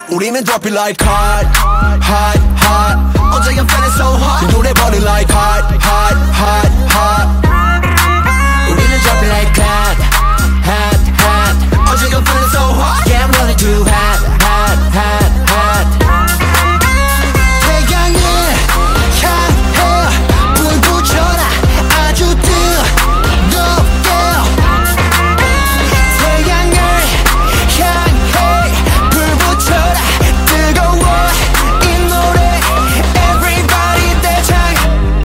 우리는 drop it like hot, hot, hot. 어제 I'm feeling so hot. 노래 버린 like hot, hot, hot, hot.